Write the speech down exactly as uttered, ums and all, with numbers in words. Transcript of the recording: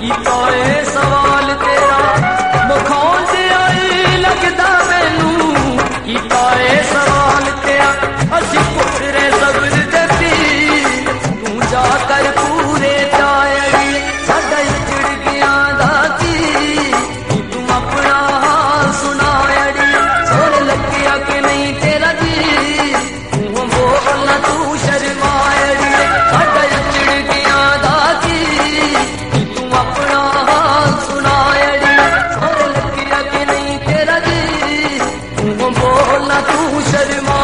कीता है सवाल तेरा मुखां से आई लगदा मैनू कीता है सवाल तेरा असी पुत्रे सब्र दे तू जाकर पूरे तायरी साडा इजड़ गया दाती तू अपना हाल सुनायड़ी सोन लग्या कि नहीं तेरा जी तू बोलना तू शर्मायड़ी साडा इजड़ गया दाती तू अपना हाल सुनायड़ी सोन लग्या कि नहीं तेरा जी तू बोलना तू शर्मा